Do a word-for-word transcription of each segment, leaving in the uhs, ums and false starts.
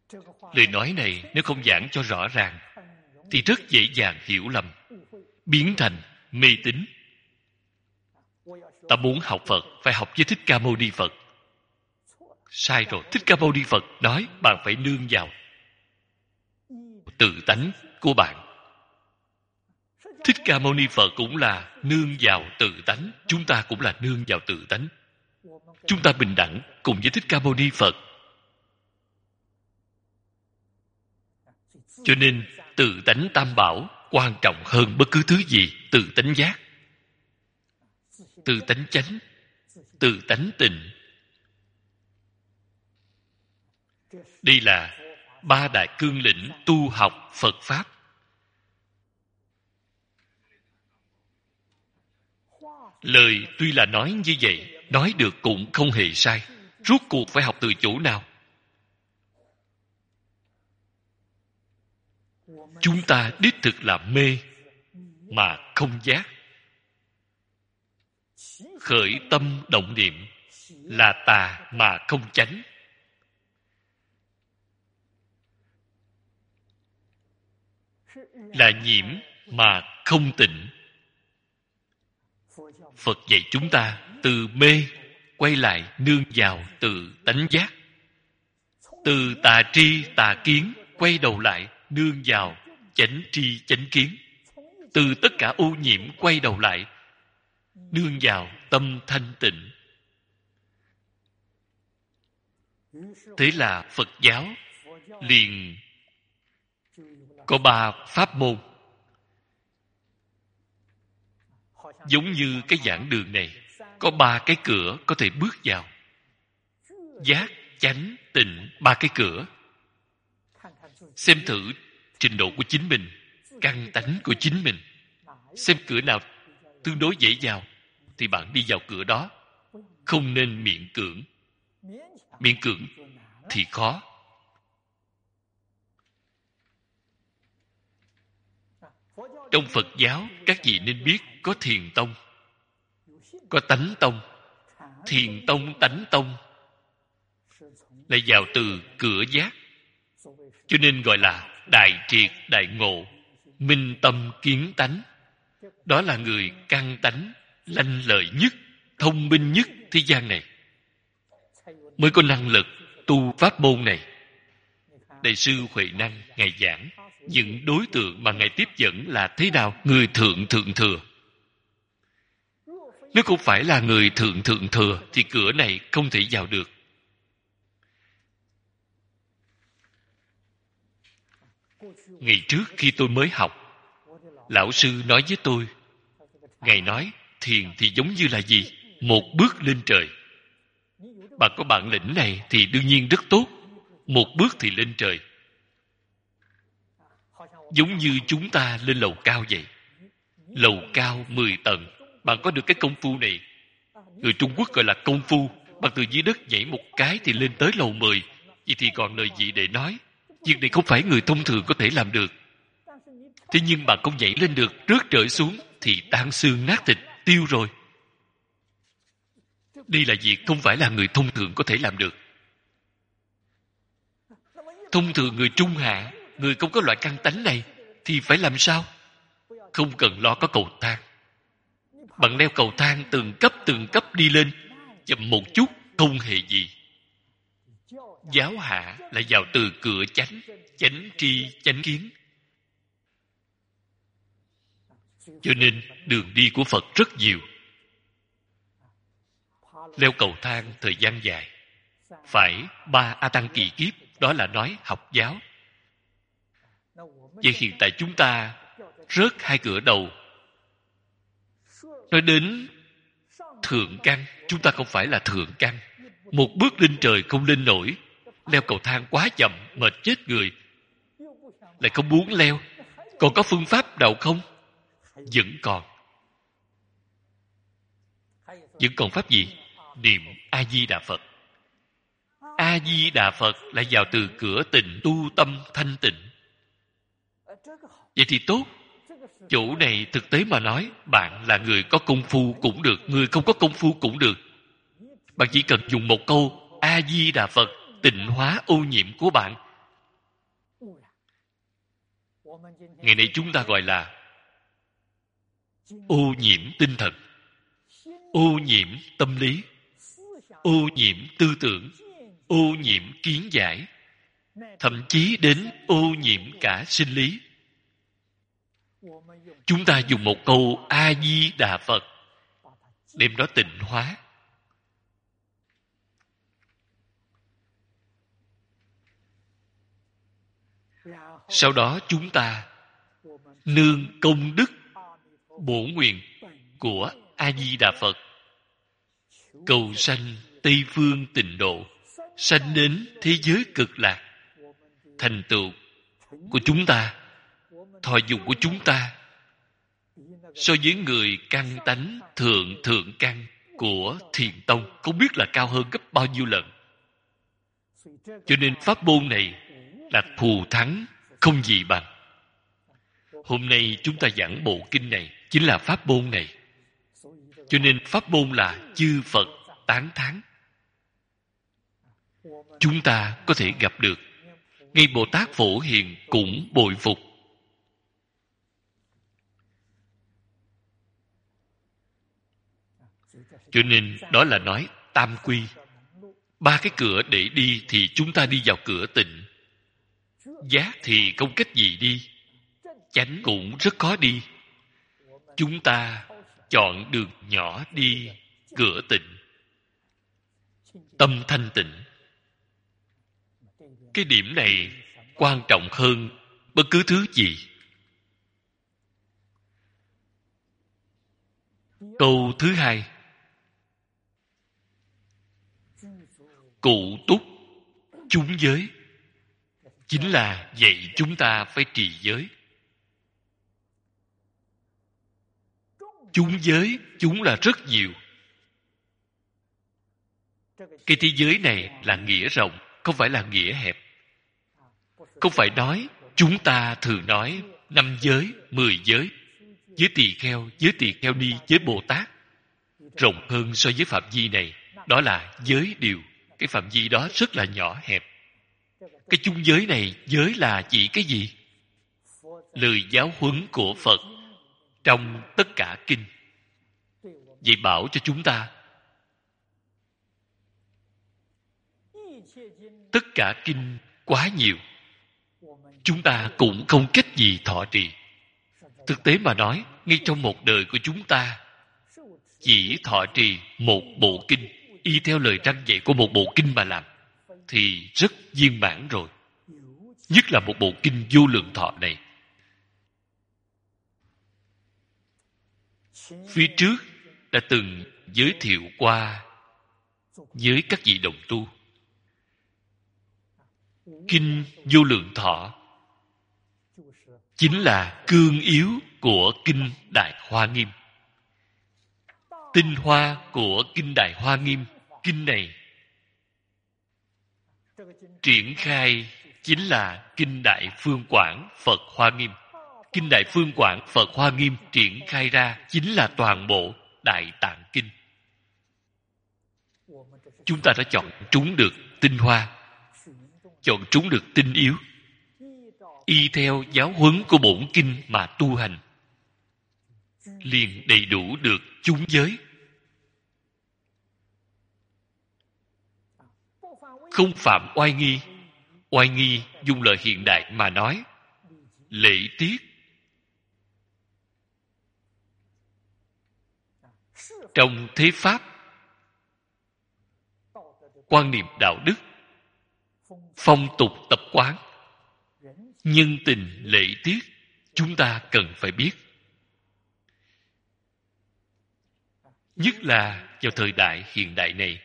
Lời nói này nếu không giảng cho rõ ràng thì rất dễ dàng hiểu lầm, biến thành mê tín. Ta muốn học Phật phải học với Thích Ca Mâu Ni Phật. Sai rồi. Thích Ca Mâu Ni Phật nói bạn phải nương vào tự tánh của bạn. Thích Ca Mâu Ni Phật cũng là nương vào tự tánh. Chúng ta cũng là nương vào tự tánh. Chúng ta bình đẳng cùng với Thích Ca Mâu Ni Phật. Cho nên tự tánh tam bảo quan trọng hơn bất cứ thứ gì. Tự tánh giác, tự tánh chánh, tự tánh tịnh. Đây là ba đại cương lĩnh tu học Phật Pháp. Lời tuy là nói như vậy, nói được cũng không hề sai. Rốt cuộc phải học từ chỗ nào? Chúng ta đích thực là mê mà không giác. Khởi tâm động niệm là tà mà không chánh. Là nhiễm mà không tịnh. Phật dạy chúng ta từ mê quay lại nương vào tự tánh giác. Từ tà tri tà kiến quay đầu lại nương vào chánh tri chánh kiến. Từ tất cả ô nhiễm quay đầu lại nương vào tâm thanh tịnh. Thế là Phật giáo liền có ba pháp môn. Giống như cái giảng đường này có ba cái cửa có thể bước vào. Giác, chánh, tịnh, ba cái cửa. Xem thử trình độ của chính mình, căn tánh của chính mình. Xem cửa nào tương đối dễ vào thì bạn đi vào cửa đó. Không nên miễn cưỡng. Miễn cưỡng thì khó. Trong Phật giáo, các vị nên biết có thiền tông, có tánh tông. Thiền tông, tánh tông là vào từ cửa giác. Cho nên gọi là đại triệt, đại ngộ, minh tâm kiến tánh. Đó là người căn tánh, lanh lợi nhất, thông minh nhất thế gian này, mới có năng lực tu pháp môn này. Đại sư Huệ Năng, Ngài giảng, những đối tượng mà Ngài tiếp dẫn là thế nào? Người thượng thượng thừa. Nếu không phải là người thượng thượng thừa thì cửa này không thể vào được. Ngày trước khi tôi mới học, lão sư nói với tôi, Ngài nói thiền thì giống như là gì? Một bước lên trời. Bạn có bản lĩnh này thì đương nhiên rất tốt. Một bước thì lên trời. Giống như chúng ta lên lầu cao vậy. Lầu cao mười tầng. Bạn có được cái công phu này. Người Trung Quốc gọi là công phu. Bạn từ dưới đất nhảy một cái thì lên tới lầu mười. Vậy thì còn lời gì để nói? Việc này không phải người thông thường có thể làm được. Thế nhưng bạn không nhảy lên được, rớt rơi xuống thì tan xương nát thịt, tiêu rồi. Đây là việc không phải là người thông thường có thể làm được. Thông thường người trung hạ, người không có loại căn tánh này thì phải làm sao? Không cần lo có cầu thang. Bạn leo cầu thang từng cấp từng cấp đi lên, chậm một chút không hề gì. Giáo hạ là vào từ cửa chánh, chánh tri chánh kiến. Cho nên đường đi của Phật rất nhiều. Leo cầu thang thời gian dài, phải ba A Tăng kỳ kiếp, đó là nói học giáo. Vậy hiện tại chúng ta rớt hai cửa đầu. Nói đến thượng căn, chúng ta không phải là thượng căn. Một bước lên trời không lên nổi. Leo cầu thang quá chậm, mệt chết người. Lại không muốn leo. Còn có phương pháp nào không? Vẫn còn. Vẫn còn pháp gì? Niệm A-di-đà Phật. A-di-đà Phật là vào từ cửa tịnh, tu tâm thanh tịnh. Vậy thì tốt. Chỗ này thực tế mà nói, bạn là người có công phu cũng được, người không có công phu cũng được. Bạn chỉ cần dùng một câu A-di-đà Phật tịnh hóa ô nhiễm của bạn Ngày nay chúng ta gọi là ô nhiễm tinh thần, ô nhiễm tâm lý, ô nhiễm tư tưởng, ô nhiễm kiến giải, thậm chí đến ô nhiễm cả sinh lý. Chúng ta dùng một câu A Di Đà Phật đem nó tịnh hóa. Sau đó chúng ta nương công đức bổ nguyện của A Di Đà Phật cầu sanh Tây phương tịnh độ, sanh đến thế giới cực lạc. Thành tựu của chúng ta, thọ dụng của chúng ta so với người căn tánh thượng thượng căn của Thiền Tông không biết là cao hơn gấp bao nhiêu lần. Cho nên pháp môn này là thù thắng không gì bằng. Hôm nay chúng ta giảng bộ kinh này chính là pháp môn này. Cho nên pháp môn là chư Phật tán thán. Chúng ta có thể gặp được. Ngay Bồ Tát Phổ Hiền cũng bội phục. Cho nên đó là nói tam quy. Ba cái cửa để đi thì chúng ta đi vào cửa tịnh. Giác thì không cách gì đi. Chánh cũng rất khó đi. Chúng ta chọn đường nhỏ đi cửa tịnh. Tâm thanh tịnh. Cái điểm này quan trọng hơn bất cứ thứ gì. Câu thứ hai. Cụ túc chúng giới chính là dạy chúng ta phải trì giới. Chúng giới, chúng là rất nhiều. Cái thế giới này là nghĩa rộng, không phải là nghĩa hẹp. Không phải nói, chúng ta thường nói năm giới, mười giới, giới tỳ kheo, giới tỳ kheo ni, giới Bồ Tát. Rộng hơn so với phạm vi này, đó là giới điều. Cái phạm vi đó rất là nhỏ hẹp. Cái chung giới này, giới là chỉ cái gì? Lời giáo huấn của Phật trong tất cả kinh. Vậy bảo cho chúng ta, tất cả kinh quá nhiều, chúng ta cũng không cách gì thọ trì. Thực tế mà nói, ngay trong một đời của chúng ta, chỉ thọ trì một bộ kinh, y theo lời răn dạy của một bộ kinh mà làm, thì rất viên mãn rồi. Nhất là một bộ kinh Vô Lượng Thọ này. Phía trước đã từng giới thiệu qua với các vị đồng tu. Kinh Vô Lượng Thọ chính là cương yếu của Kinh Đại Hoa Nghiêm. Tinh hoa của Kinh Đại Hoa Nghiêm, kinh này triển khai chính là Kinh Đại Phương Quảng Phật Hoa Nghiêm. Kinh Đại Phương Quảng Phật Hoa Nghiêm triển khai ra chính là toàn bộ Đại Tạng Kinh. Chúng ta đã chọn trúng được tinh hoa, chọn trúng được tinh yếu, y theo giáo huấn của bổn kinh mà tu hành, liền đầy đủ được chúng giới. Không phạm oai nghi. Oai nghi dùng lời hiện đại mà nói, lễ tiết. Trong thế pháp, quan niệm đạo đức, phong tục tập quán, nhân tình lễ tiết, chúng ta cần phải biết. Nhất là vào thời đại hiện đại này,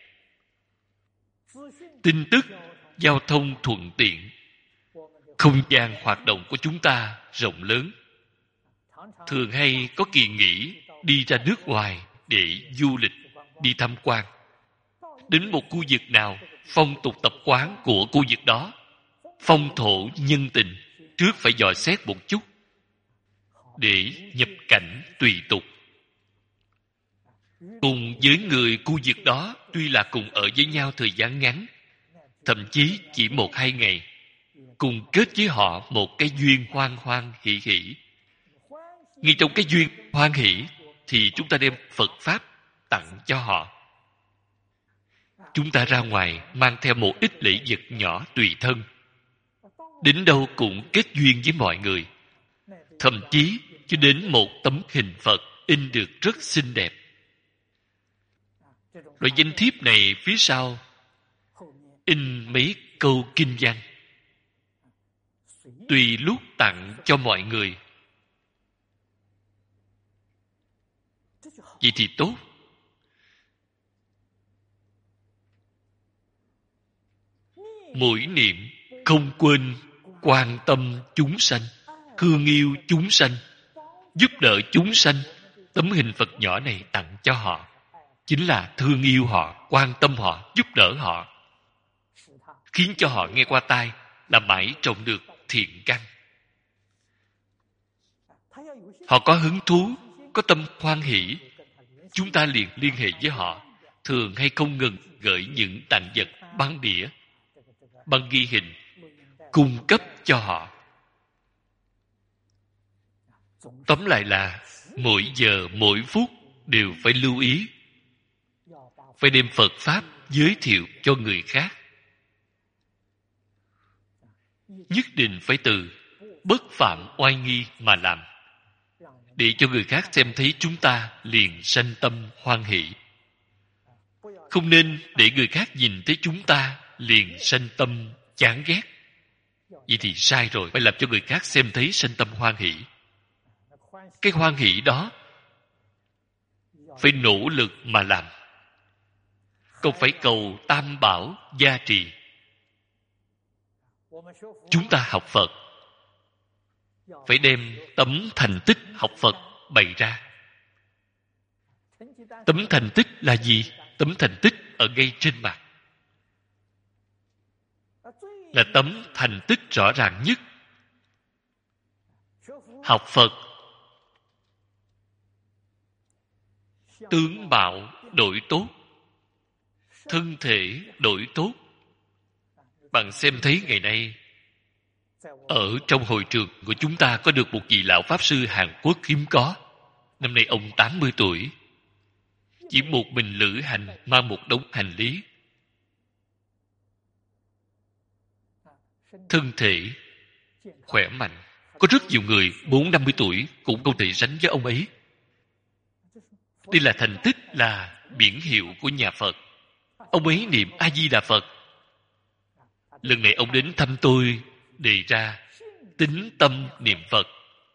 tin tức, giao thông thuận tiện, không gian hoạt động của chúng ta rộng lớn. Thường hay có kỳ nghỉ đi ra nước ngoài để du lịch, đi tham quan. Đến một khu vực nào, phong tục tập quán của khu vực đó, phong thổ nhân tình, trước phải dò xét một chút để nhập cảnh tùy tục. Cùng với người khu vực đó, tuy là cùng ở với nhau thời gian ngắn, thậm chí chỉ một hai ngày, cùng kết với họ một cái duyên hoan hoan hỷ hỷ. Ngay trong cái duyên hoan hỷ thì chúng ta đem Phật Pháp tặng cho họ. Chúng ta ra ngoài mang theo một ít lễ vật nhỏ tùy thân. Đến đâu cũng kết duyên với mọi người. Thậm chí cho đến một tấm hình Phật in được rất xinh đẹp. Loại danh thiếp này phía sau in mấy câu kinh văn. Tùy lúc tặng cho mọi người. Vậy thì tốt. Mỗi niệm không quên quan tâm chúng sanh, thương yêu chúng sanh, giúp đỡ chúng sanh. Tấm hình Phật nhỏ này tặng cho họ chính là thương yêu họ, quan tâm họ, giúp đỡ họ, khiến cho họ nghe qua tai là mãi trồng được thiện căn. Họ có hứng thú, có tâm hoan hỷ, chúng ta liền liên hệ với họ, thường hay không ngừng gửi những tặng vật, băng đĩa, băng ghi hình, cung cấp cho họ. Tóm lại là mỗi giờ, mỗi phút đều phải lưu ý, phải đem Phật Pháp giới thiệu cho người khác. Nhất định phải từ bất phạm oai nghi mà làm, để cho người khác xem thấy chúng ta liền sanh tâm hoan hỷ. Không nên để người khác nhìn thấy chúng ta liền sanh tâm chán ghét. Vậy thì sai rồi, phải làm cho người khác xem thấy sanh tâm hoan hỷ. Cái hoan hỷ đó phải nỗ lực mà làm, không phải cầu tam bảo gia trì. Chúng ta học Phật phải đem tấm thành tích học Phật bày ra. Tấm thành tích là gì? Tấm thành tích ở ngay trên mặt, là tấm thành tích rõ ràng nhất. Học Phật, tướng mạo đổi tốt, thân thể đổi tốt. Bạn xem thấy ngày nay ở trong hội trường của chúng ta có được một vị lão Pháp Sư Hàn Quốc hiếm có. Năm nay ông tám mươi tuổi, chỉ một mình lữ hành, mang một đống hành lý. Thân thể khỏe mạnh. Có rất nhiều người bốn năm mươi tuổi cũng không thể sánh với ông ấy. Đây là thành tích, là biển hiệu của nhà Phật. Ông ấy niệm A Di Đà Phật. Lần này ông đến thăm tôi, đề ra tín tâm niệm Phật.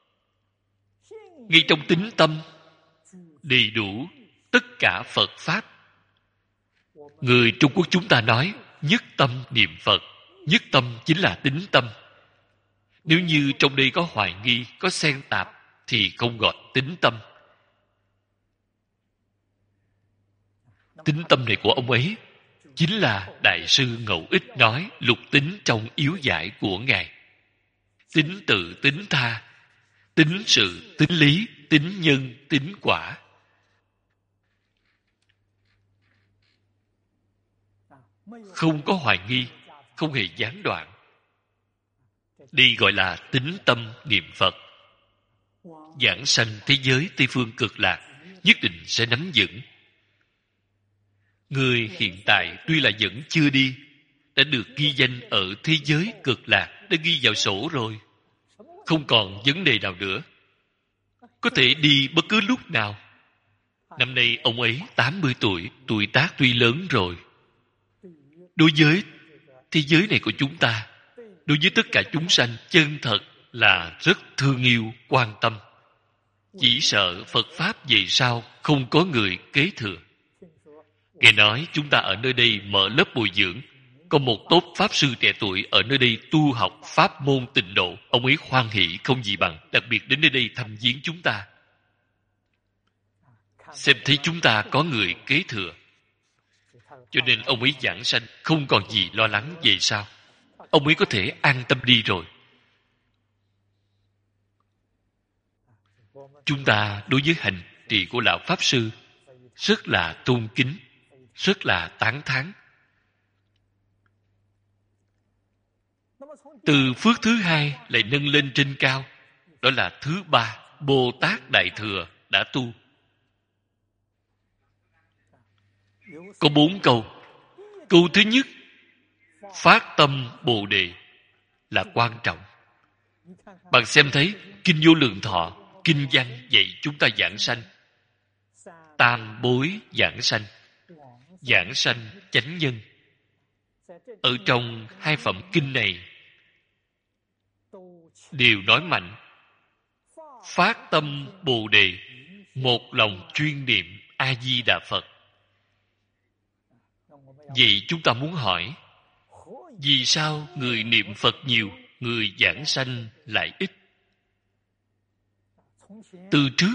Ngay trong tín tâm đầy đủ tất cả Phật Pháp. Người Trung Quốc chúng ta nói nhất tâm niệm Phật. Nhất tâm chính là tín tâm. Nếu như trong đây có hoài nghi, có xen tạp thì không gọi tín tâm. Tín tâm này của ông ấy chính là Đại sư Ngẫu Ích nói lục tín trong yếu giải của Ngài. Tín tự, tín tha, tín sự, tín lý, tín nhân, tín quả. Không có hoài nghi, không hề gián đoạn. Đây gọi là tín tâm niệm Phật. Giảng sanh thế giới Tây Phương Cực Lạc nhất định sẽ nắm vững. Người hiện tại tuy là vẫn chưa đi, đã được ghi danh ở thế giới Cực Lạc, đã ghi vào sổ rồi. Không còn vấn đề nào nữa. Có thể đi bất cứ lúc nào. Năm nay ông ấy tám mươi tuổi, tuổi tác tuy lớn rồi. Đối với thế giới này của chúng ta, đối với tất cả chúng sanh, chân thật là rất thương yêu, quan tâm. Chỉ sợ Phật Pháp về sau không có người kế thừa. Nghe nói chúng ta ở nơi đây mở lớp bồi dưỡng, có một tốt Pháp Sư trẻ tuổi ở nơi đây tu học Pháp môn Tịnh Độ. Ông ấy hoan hỷ không gì bằng, đặc biệt đến nơi đây thăm viếng chúng ta. Xem thấy chúng ta có người kế thừa, cho nên ông ấy giảng sanh không còn gì lo lắng về sau. Ông ấy có thể an tâm đi rồi. Chúng ta đối với hành trì của Lão Pháp Sư rất là tôn kính, rất là tán thán. Từ phước thứ hai lại nâng lên trên cao. Đó là thứ ba, Bồ Tát Đại Thừa đã tu. Có bốn câu. Câu thứ nhất, phát tâm Bồ Đề là quan trọng. Bạn xem thấy Kinh Vô Lượng Thọ, kinh văn dạy chúng ta giảng sanh. Tam bối giảng sanh, giảng sanh chánh nhân. Ở trong hai phẩm kinh này đều nói mạnh phát tâm Bồ Đề, một lòng chuyên niệm A Di Đà Phật. Vậy chúng ta muốn hỏi, vì sao người niệm Phật nhiều, người giảng sanh lại ít? Từ trước,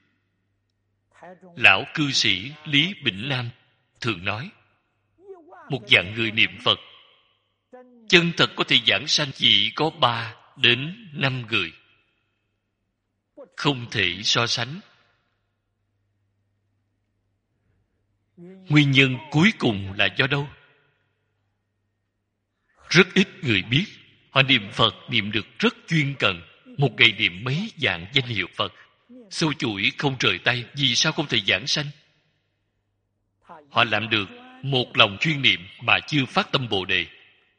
lão cư sĩ Lý Bỉnh Nam thường nói, một vạn người niệm Phật, chân thật có thể giảng sanh chỉ có ba đến năm người. Không thể so sánh. Nguyên nhân cuối cùng là do đâu? Rất ít người biết. Họ niệm Phật niệm được rất chuyên cần, một ngày niệm mấy vạn danh hiệu Phật, sâu chuỗi không rời tay. Vì sao không thể giảng sanh? Họ làm được một lòng chuyên niệm mà chưa phát tâm Bồ Đề.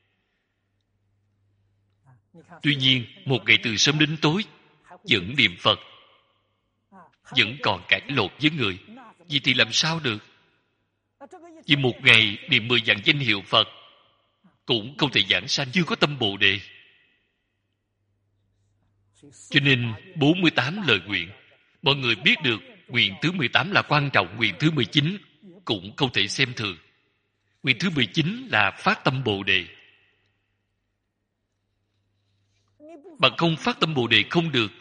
Tuy nhiên, một ngày từ sớm đến tối vẫn niệm Phật, vẫn còn cãi lộn với người. Vì thì làm sao được? Vì một ngày niệm mười vạn danh hiệu Phật cũng không thể giảng sanh, chưa có tâm Bồ Đề. Cho nên bốn mươi tám lời nguyện, mọi người biết được nguyện thứ mười tám là quan trọng, nguyện thứ mười chín cũng không thể xem thường. Nguyện thứ mười chín là phát tâm Bồ Đề. Bạn không phát tâm Bồ Đề không được.